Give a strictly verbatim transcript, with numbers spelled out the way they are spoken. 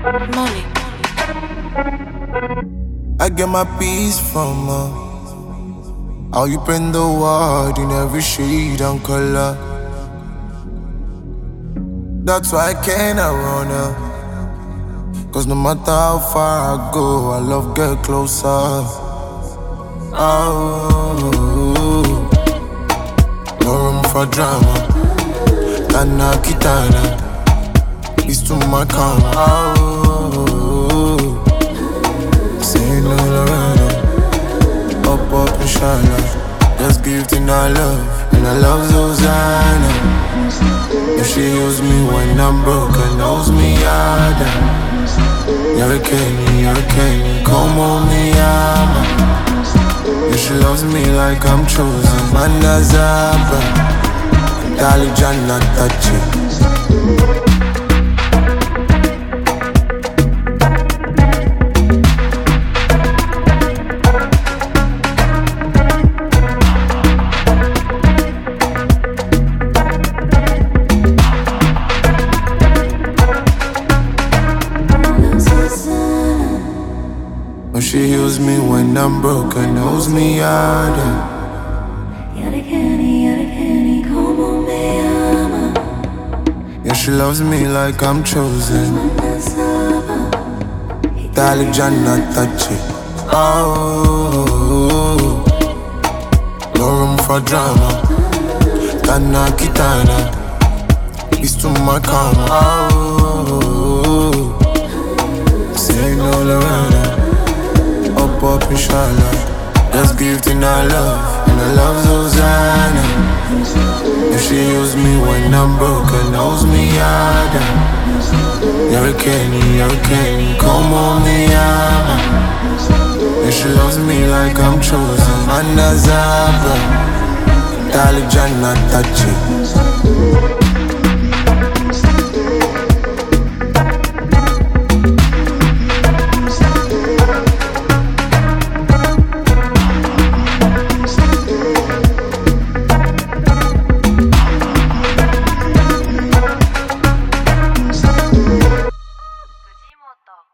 Money. I get my peace from her. How you print the word in every shade and color. That's why I cannot run her. Cause no matter how far I go, I love get closer. Oh, no room for drama. Tana kitana, it's too much karma. Oh, say no Lorena, up up inshallah. Just give to our love, and I love Zozana. If she use me when I'm broken, knows me harder. You're kidding, you're kidding, come on me, ama. Yeah, she loves me like I'm chosen. Manda Zaba, Dali Jannah touch it. Oh, she heals me when I'm broken, knows me harder. Yada candy, yada candy, come on, me ama. Yeah, she loves me like I'm chosen. Dali Jannah touch it. Oh, no room for drama. Tana kitana, it's too much karma. Oh, say no Lorena, up up inshallah. Just give to our love, and I love Zozana. If she use me when I'm broken, knows me harder. You're kidding, you're kidding, come on me, ama. Yeah, she loves me like I'm chosen. Manda Zaba, Dali Jannah touch it.